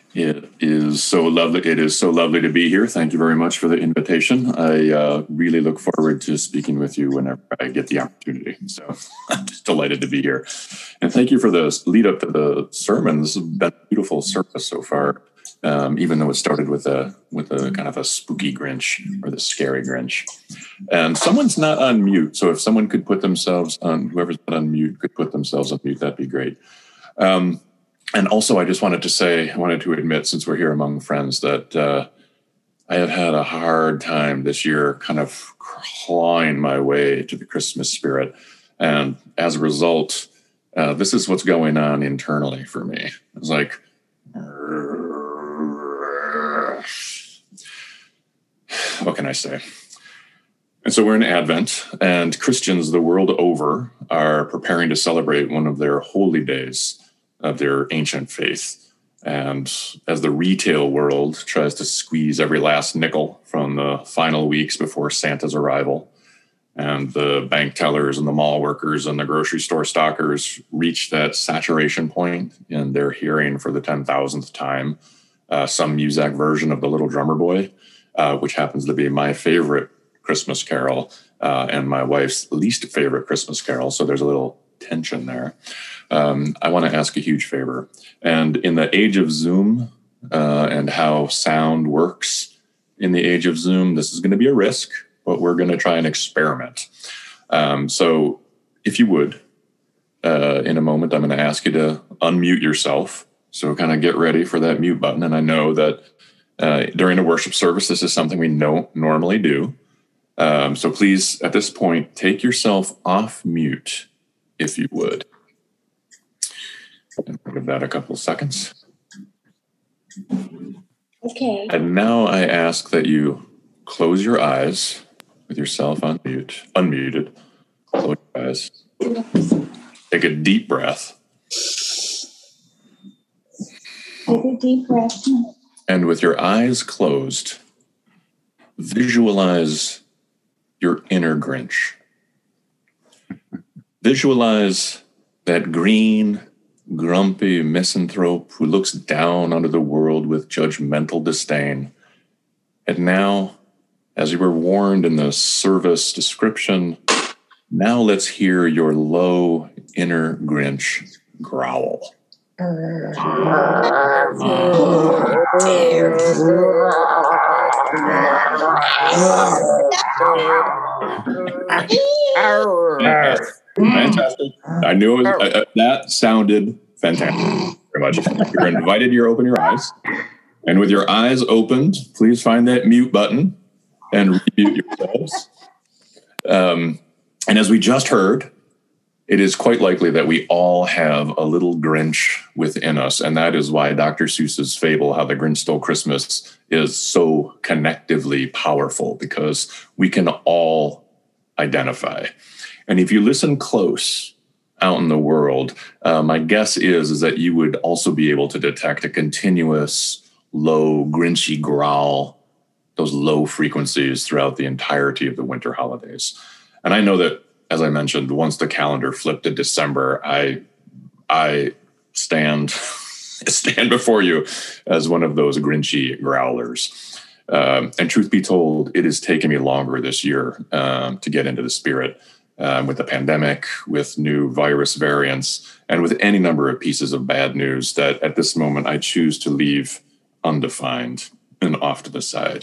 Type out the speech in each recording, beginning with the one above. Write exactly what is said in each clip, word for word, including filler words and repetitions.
It is so lovely. It is so lovely to be here. Thank you very much for the invitation. I uh, really look forward to speaking with you whenever I get the opportunity. So I'm just delighted to be here. And thank you for the lead up to the sermon. This has been a beautiful service so far, um, even though it started with a with a kind of a spooky Grinch or the scary Grinch. And someone's not on mute. So if someone could put themselves on, whoever's not on mute could put themselves on mute, that'd be great. Um, And also, I just wanted to say, I wanted to admit, since we're here among friends, that uh, I have had a hard time this year kind of clawing my way to the Christmas spirit. And as a result, uh, this is what's going on internally for me. It's like, what can I say? And so we're in Advent, and Christians the world over are preparing to celebrate one of their holy days of their ancient faith. And as the retail world tries to squeeze every last nickel from the final weeks before Santa's arrival, and the bank tellers and the mall workers and the grocery store stockers reach that saturation point and they're hearing for the ten thousandth time uh, some Muzak version of The Little Drummer Boy, uh, which happens to be my favorite Christmas carol uh, and my wife's least favorite Christmas carol. So there's a little tension there. Um, I want to ask a huge favor. And in the age of Zoom uh, and how sound works in the age of Zoom, this is going to be a risk, but we're going to try and experiment. Um, so if you would, uh, in a moment, I'm going to ask you to unmute yourself. So kind of get ready for that mute button. And I know that uh, during a worship service, this is something we don't normally do. Um, so please, at this point, take yourself off mute, if you would. And give that a couple of seconds. Okay. And now I ask that you close your eyes with yourself on mute, unmuted. Close your eyes. Take a deep breath. Take a deep breath. And with your eyes closed, visualize your inner Grinch. Visualize that green, grumpy misanthrope who looks down onto the world with judgmental disdain. And now, as you were warned in the service description, now let's hear your low inner Grinch growl. Fantastic. I knew it was, uh, that sounded fantastic. Very much. You're invited to open your eyes. And with your eyes opened, please find that mute button and remute yourselves. Um, and as we just heard, it is quite likely that we all have a little Grinch within us. And that is why Doctor Seuss's fable, How the Grinch Stole Christmas, is so connectively powerful, because we can all identify. And if you listen close out in the world, uh, my guess is, is that you would also be able to detect a continuous low Grinchy growl, those low frequencies throughout the entirety of the winter holidays. And I know that, as I mentioned, once the calendar flipped to December, I I stand stand before you as one of those Grinchy growlers. Um, and truth be told, it has taken me longer this year um, to get into the spirit. Um, with the pandemic, with new virus variants, and with any number of pieces of bad news that at this moment I choose to leave undefined and off to the side.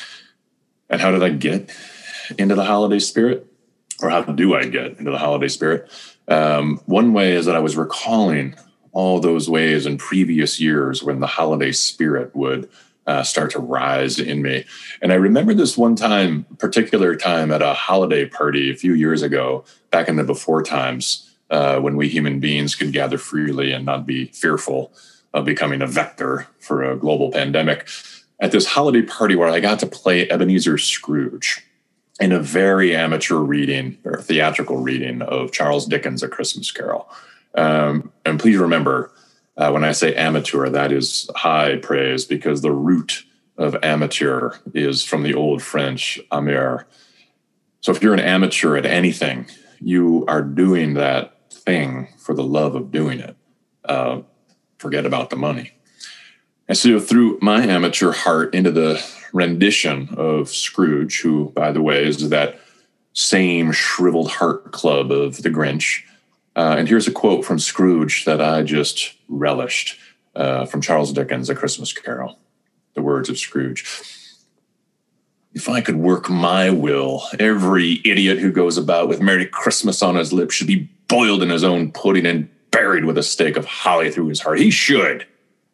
And how did I get into the holiday spirit? Or how do I get into the holiday spirit? Um, one way is that I was recalling all those ways in previous years when the holiday spirit would Uh, start to rise in me. And I remember this one time, particular time at a holiday party a few years ago, back in the before times, uh, when we human beings could gather freely and not be fearful of becoming a vector for a global pandemic. At this holiday party where I got to play Ebenezer Scrooge in a very amateur reading or theatrical reading of Charles Dickens' A Christmas Carol. Um, and please remember, Uh, when I say amateur, that is high praise, because the root of amateur is from the old French amer. So if you're an amateur at anything, you are doing that thing for the love of doing it. Uh, forget about the money. And so threw my amateur heart into the rendition of Scrooge, who, by the way, is that same shriveled heart club of the Grinch. Uh, and here's a quote from Scrooge that I just relished uh, from Charles Dickens' A Christmas Carol. The words of Scrooge. If I could work my will, every idiot who goes about with Merry Christmas on his lips should be boiled in his own pudding and buried with a stake of holly through his heart. He should.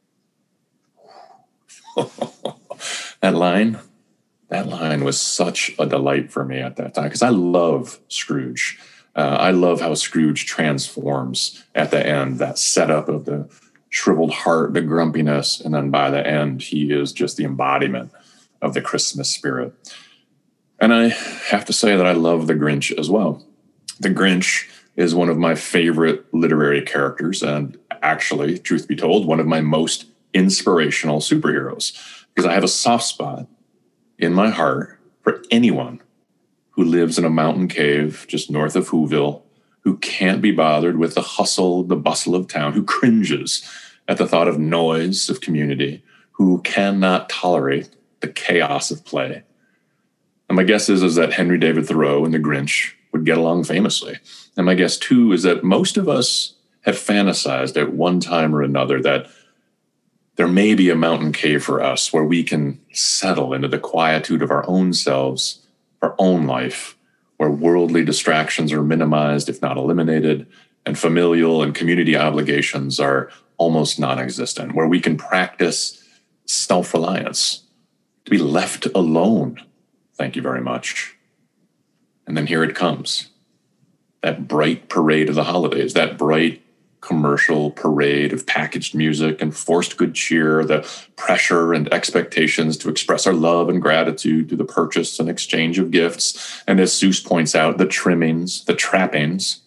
That line, that line was such a delight for me at that time because I love Scrooge. Uh, I love how Scrooge transforms at the end, that setup of the shriveled heart, the grumpiness, and then by the end, he is just the embodiment of the Christmas spirit. And I have to say that I love the Grinch as well. The Grinch is one of my favorite literary characters, and actually, truth be told, one of my most inspirational superheroes, because I have a soft spot in my heart for anyone who lives in a mountain cave just north of Whoville, who can't be bothered with the hustle, the bustle of town, who cringes at the thought of noise of community, who cannot tolerate the chaos of play. And my guess is, is that Henry David Thoreau and the Grinch would get along famously. And my guess, too, is that most of us have fantasized at one time or another that there may be a mountain cave for us where we can settle into the quietude of our own selves, our own life, where worldly distractions are minimized, if not eliminated, and familial and community obligations are almost non-existent, where we can practice self-reliance, to be left alone. Thank you very much. And then here it comes, that bright parade of the holidays, that bright commercial parade of packaged music and forced good cheer, the pressure and expectations to express our love and gratitude through the purchase and exchange of gifts. And as Seuss points out, the trimmings, the trappings.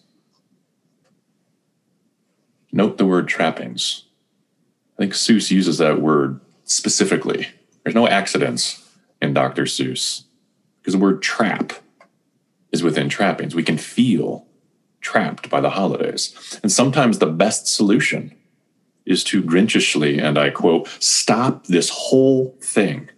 Note the word trappings. I think Seuss uses that word specifically. There's no accidents in Doctor Seuss because the word trap is within trappings. We can feel trapped by the holidays. And sometimes the best solution is to grinchishly, and I quote, stop this whole thing.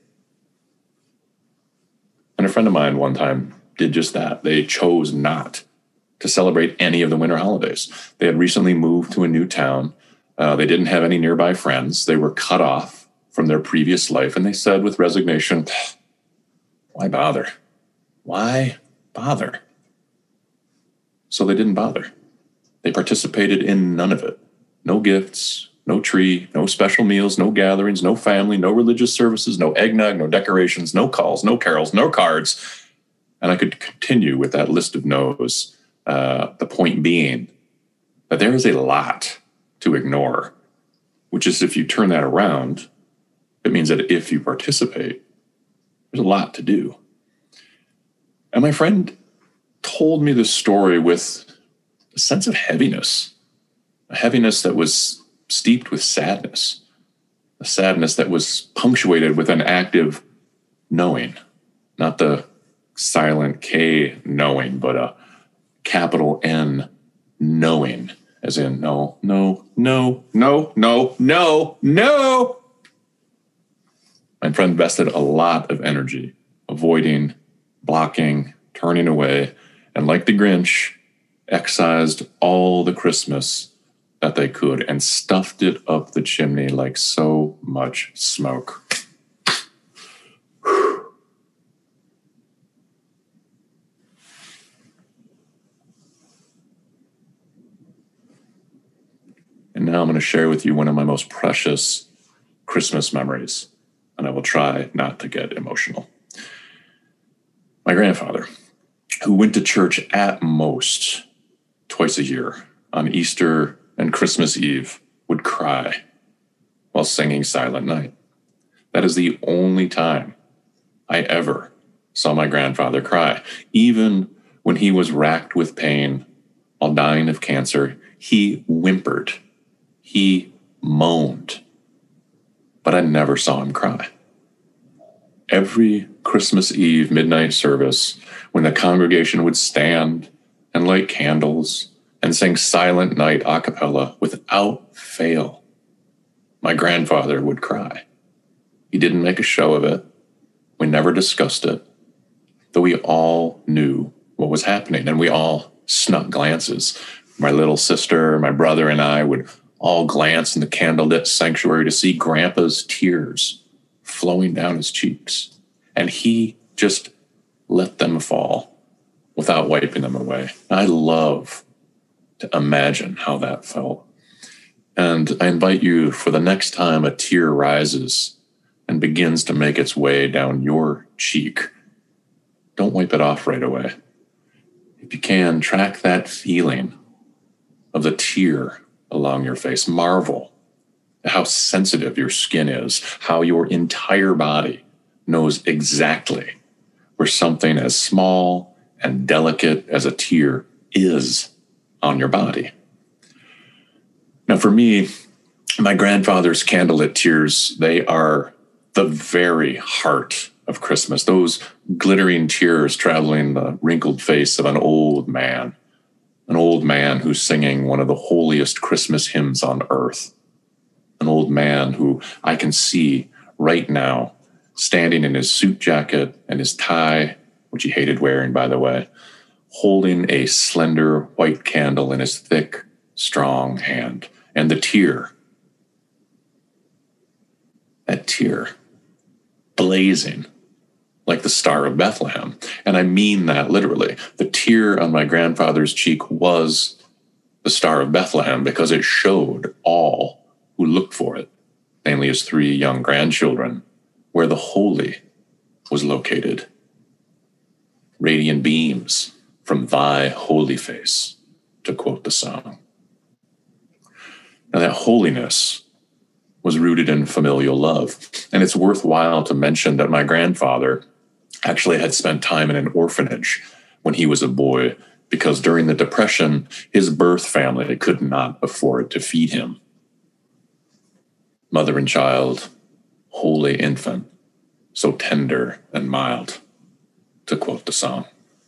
And a friend of mine one time did just that. They chose not to celebrate any of the winter holidays. They had recently moved to a new town. Uh, they didn't have any nearby friends. They were cut off from their previous life. And they said with resignation, why bother? Why bother? So they didn't bother. They participated in none of it. No gifts, no tree, no special meals, no gatherings, no family, no religious services, no eggnog, no decorations, no calls, no carols, no cards. And I could continue with that list of no's. Uh, the point being that there is a lot to ignore, which is if you turn that around, it means that if you participate, there's a lot to do. And my friend told me this story with a sense of heaviness, a heaviness that was steeped with sadness, a sadness that was punctuated with an active knowing, not the silent K knowing, but a capital N knowing, as in no, no, no, no, no, no, no. My friend invested a lot of energy avoiding, blocking, turning away, and like the Grinch, excised all the Christmas that they could and stuffed it up the chimney like so much smoke. And now I'm going to share with you one of my most precious Christmas memories, and I will try not to get emotional. My grandfather, who went to church at most twice a year on Easter and Christmas Eve, would cry while singing Silent Night. That is the only time I ever saw my grandfather cry. Even when he was racked with pain while dying of cancer, he whimpered, he moaned, but I never saw him cry. Every Christmas Eve midnight service, when the congregation would stand and light candles and sing Silent Night a cappella without fail, my grandfather would cry. He didn't make a show of it. We never discussed it, though we all knew what was happening, and we all snuck glances. My little sister, my brother, and I would all glance in the candlelit sanctuary to see Grandpa's tears flowing down his cheeks, and he just let them fall without wiping them away. I love to imagine how that felt. And I invite you, for the next time a tear rises and begins to make its way down your cheek, don't wipe it off right away. If you can, track that feeling of the tear along your face. Marvel at how sensitive your skin is, how your entire body knows exactly where something as small and delicate as a tear is on your body. Now, for me, my grandfather's candlelit tears, they are the very heart of Christmas. Those glittering tears traveling the wrinkled face of an old man, an old man who's singing one of the holiest Christmas hymns on earth, an old man who I can see right now standing in his suit jacket and his tie, which he hated wearing, by the way, holding a slender white candle in his thick, strong hand. And the tear, that tear, blazing like the Star of Bethlehem. And I mean that literally. The tear on my grandfather's cheek was the Star of Bethlehem because it showed all who looked for it, namely his three young grandchildren, where the holy was located. Radiant beams from thy holy face, to quote the song. Now, that holiness was rooted in familial love. And it's worthwhile to mention that my grandfather actually had spent time in an orphanage when he was a boy, because during the Depression, his birth family could not afford to feed him. Mother and child, holy infant, so tender and mild, to quote the song.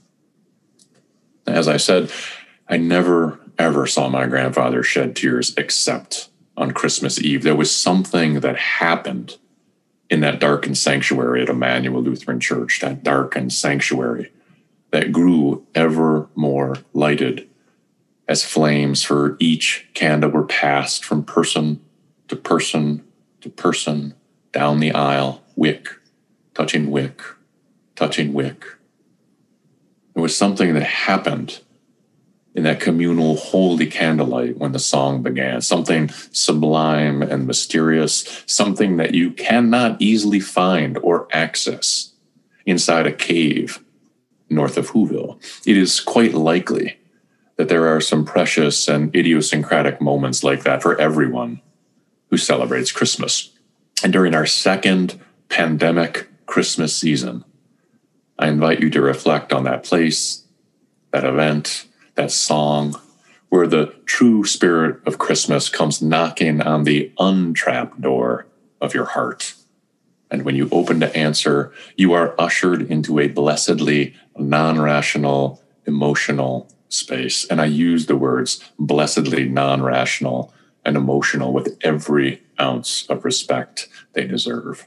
As I said, I never ever saw my grandfather shed tears except on Christmas Eve. There was something that happened in that darkened sanctuary at Emmanuel Lutheran Church, that darkened sanctuary that grew ever more lighted as flames for each candle were passed from person to person to person down the aisle, wick, touching wick, touching wick. There was something that happened in that communal holy candlelight when the song began, something sublime and mysterious, something that you cannot easily find or access inside a cave north of Whoville. It is quite likely that there are some precious and idiosyncratic moments like that for everyone who celebrates Christmas. And during our second pandemic Christmas season, I invite you to reflect on that place, that event, that song, where the true spirit of Christmas comes knocking on the untrapped door of your heart. And when you open to answer, you are ushered into a blessedly non-rational, emotional space. And I use the words blessedly non-rational and emotional with every ounce of respect they deserve.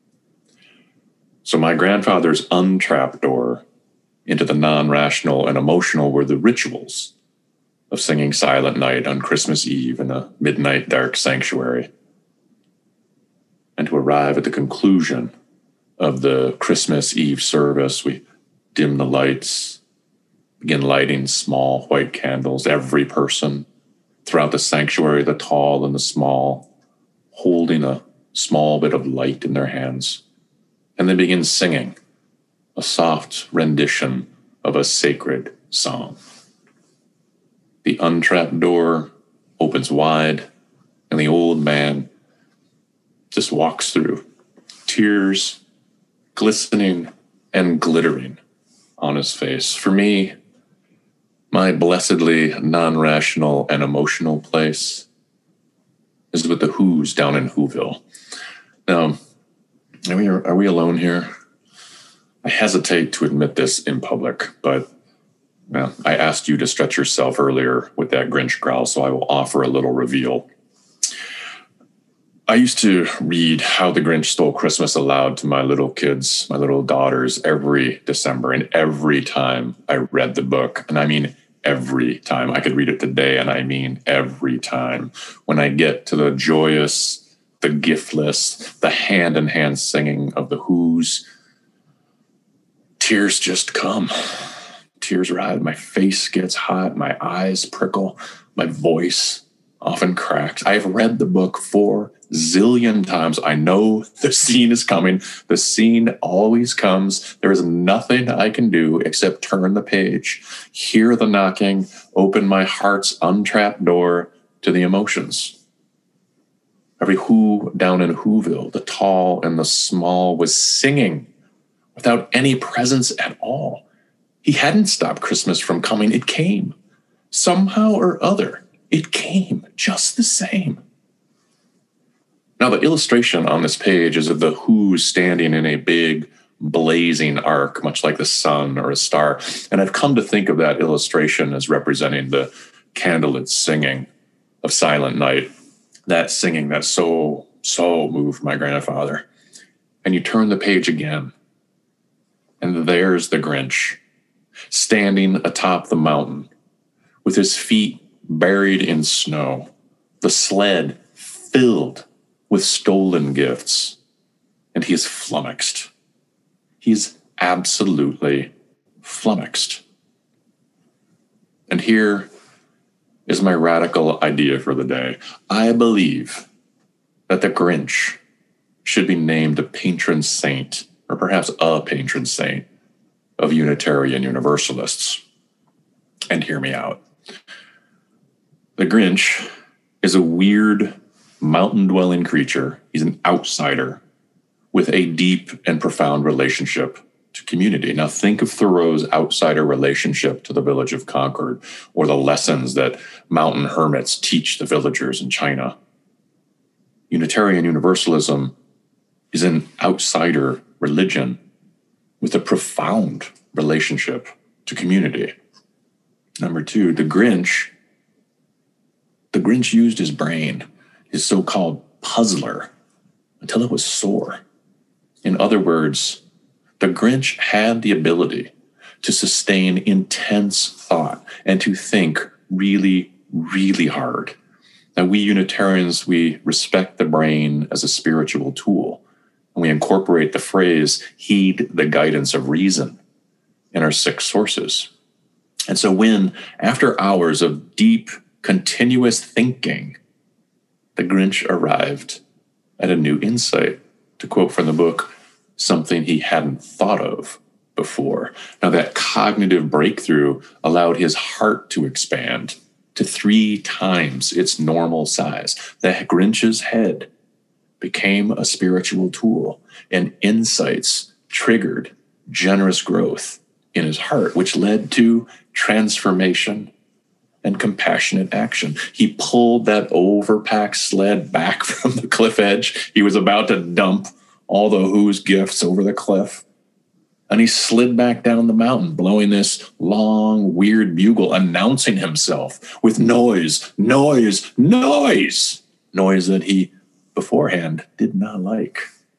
So my grandfather's untrapped door into the non-rational and emotional were the rituals of singing Silent Night on Christmas Eve in a midnight dark sanctuary. And to arrive at the conclusion of the Christmas Eve service, we dim the lights, begin lighting small white candles, every person throughout the sanctuary, the tall and the small, holding a small bit of light in their hands, and then begin singing a soft rendition of a sacred song. The untrapped door opens wide, and the old man just walks through, tears glistening and glittering on his face. For me, my blessedly non-rational and emotional place is with the Who's down in Whoville. Now, are we, are we alone here? I hesitate to admit this in public, but well, I asked you to stretch yourself earlier with that Grinch growl, so I will offer a little reveal. I used to read How the Grinch Stole Christmas aloud to my little kids, my little daughters, every December. And every time I read the book, and I mean every time, I could read it today, and I mean every time, when I get to the joyous, the giftless, the hand-in-hand singing of the Who's, tears just come. Tears rise. My face gets hot. My eyes prickle. My voice often cracks. I've read the book four zillion times. I know the scene is coming. The scene always comes. There is nothing I can do except turn the page, hear the knocking, open my heart's untrapped door to the emotions. Every Who down in Whoville, the tall and the small, was singing without any presence at all. He hadn't stopped Christmas from coming. It came. Somehow or other, it came just the same. Now, the illustration on this page is of the Who's standing in a big, blazing arc, much like the sun or a star. And I've come to think of that illustration as representing the candlelit singing of Silent Night, that singing that so, so moved my grandfather. And you turn the page again, and there's the Grinch, standing atop the mountain, with his feet buried in snow, the sled filled with stolen gifts, and he is flummoxed. He's absolutely flummoxed. And here is my radical idea for the day. I believe that the Grinch should be named a patron saint, or perhaps a patron saint, of Unitarian Universalists. And hear me out. The Grinch is a weird, mountain-dwelling creature. He's an outsider with a deep and profound relationship to community. Now think of Thoreau's outsider relationship to the village of Concord, or the lessons that mountain hermits teach the villagers in China. Unitarian Universalism is an outsider religion with a profound relationship to community. Number two, the Grinch, the Grinch used his brain, his so-called puzzler, until it was sore. In other words, the Grinch had the ability to sustain intense thought and to think really, really hard. Now, we Unitarians, we respect the brain as a spiritual tool. And we incorporate the phrase, heed the guidance of reason, in our six sources. And so when, after hours of deep, continuous thinking, the Grinch arrived at a new insight, to quote from the book, something he hadn't thought of before. Now, that cognitive breakthrough allowed his heart to expand to three times its normal size. The Grinch's head became a spiritual tool, and insights triggered generous growth in his heart, which led to transformation and compassionate action. He pulled that overpacked sled back from the cliff edge. He was about to dump all the Who's gifts over the cliff, and he slid back down the mountain, blowing this long, weird bugle, announcing himself with noise, noise, noise, noise that he beforehand did not like.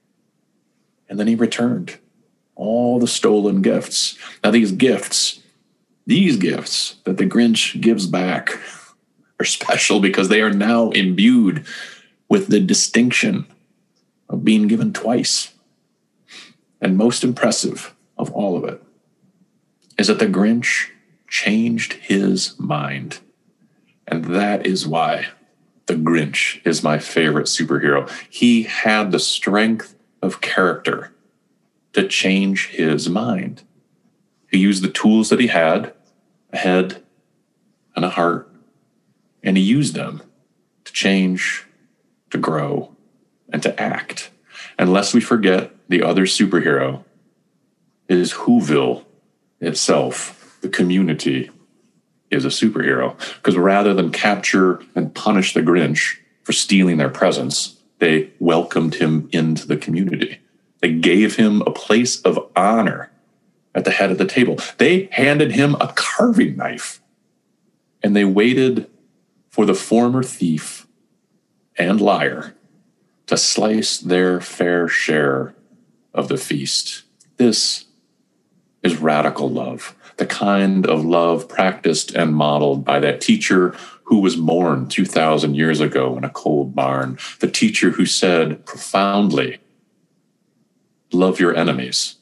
And then he returned all the stolen gifts. Now these gifts, these gifts that the Grinch gives back are special because they are now imbued with the distinction of being given twice. And most impressive of all of it is that the Grinch changed his mind. And that is why the Grinch is my favorite superhero. He had the strength of character to change his mind. He used the tools that he had, a head and a heart, and he used them to change, to grow, and to act. And lest we forget, the other superhero is Whoville itself. The community is a superhero, because rather than capture and punish the Grinch for stealing their presents, they welcomed him into the community. They gave him a place of honor at the head of the table. They handed him a carving knife, and they waited for the former thief and liar to to slice their fair share of the feast. This is radical love, the kind of love practiced and modeled by that teacher who was born two thousand years ago in a cold barn, the teacher who said profoundly, love your enemies.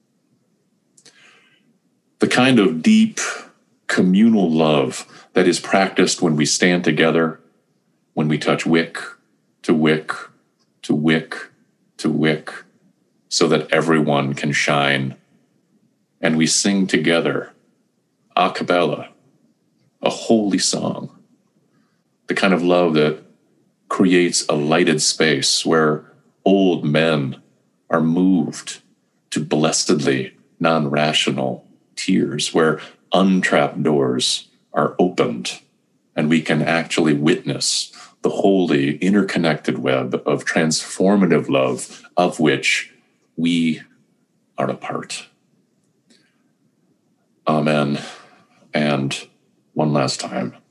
The kind of deep communal love that is practiced when we stand together, when we touch wick to wick to wick to wick, so that everyone can shine. And we sing together, a cappella, a holy song. The kind of love that creates a lighted space where old men are moved to blessedly non-rational tears, where untrapped doors are opened and we can actually witness the holy interconnected web of transformative love of which we are a part. Amen. And one last time.